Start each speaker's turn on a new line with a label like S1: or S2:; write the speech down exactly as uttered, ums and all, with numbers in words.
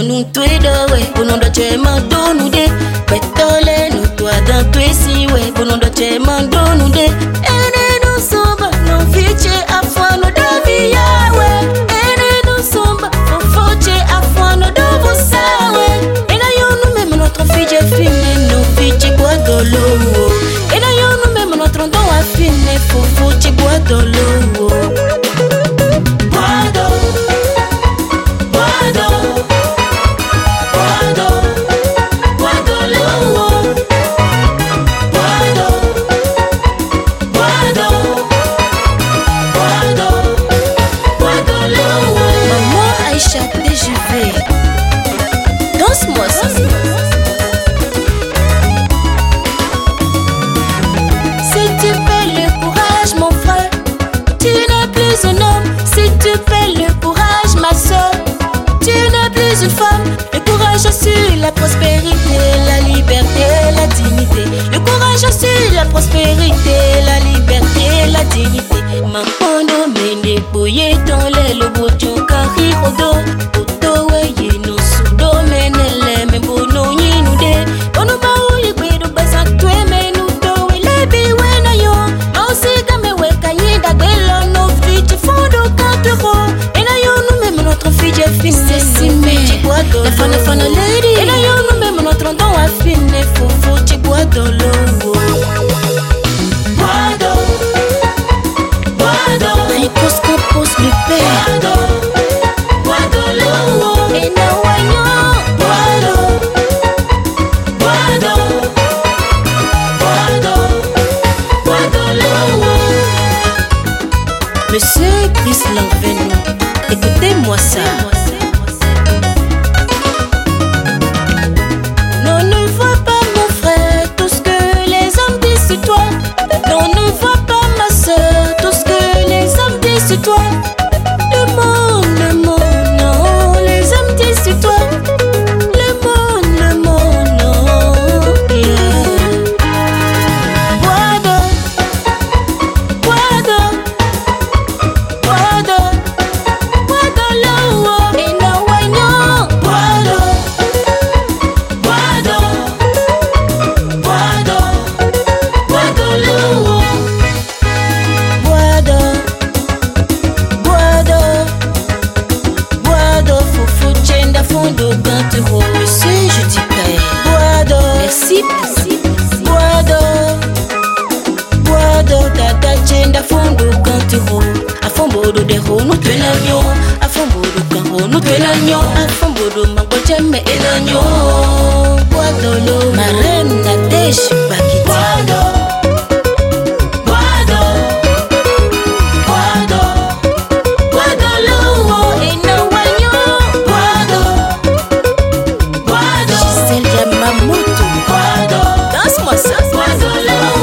S1: nous tuer de ouais. Pour nous de tuer mando nous dé. Pétole nous toi dans tuer si ouais. Pour nous de tuer mando nous dé. Et nous sommes nos fiches à foi nos davia ouais. Et nous sommes nos fiches à foi nos davos ça ouais. Et d'ailleurs nous même notre fiche fine nos fiches bois de l'eau. Et d'ailleurs nous même notre don à fine faut fiche bois de l'eau. Danse-moi ça. Si tu fais le courage mon frère, tu n'es plus un homme. Si tu fais le courage ma soeur, tu n'es plus une femme. Le courage assure la prospérité, la liberté, la dignité. Le courage assure la prospérité, la liberté, la dignité. Ma hondo mene boye dans les lobos du carirodo. C'est si la fana fana lady. Et d'ailleurs nous même notre don à finir. Faut faut tu bois dans l'eau. Bois d'eau, bois d'eau. Ricos compos le père. Bois dans l'eau. Et non voyons. Bois d'eau, bois d'eau, bois d'eau, bois dans l'eau. Monsieur Chris Langvenu, écoutez-moi ça. Toi, le monde, le monde, non, les hommes disent toi, le monde, le monde, non, yeah. Bois d'eau, bois d'eau, bois d'eau, bois dans l'eau, et non, ouais, non, bois d'eau, bois d'eau, bois d'eau, bois dans l'eau, bois d'eau. Monsieur, je dis pas. Bois d'eau, merci, merci. Bois d'eau, bois d'eau, tata tchenda fondo cantero. A fombodo de ro, nous te l'agnon. A fombodo caro, nous te l'agnon. A fombodo mango jemme et l'agnon. Bois d'eau, ma reine Nadège Bakiti. Bois d'eau. Danse-moi ça.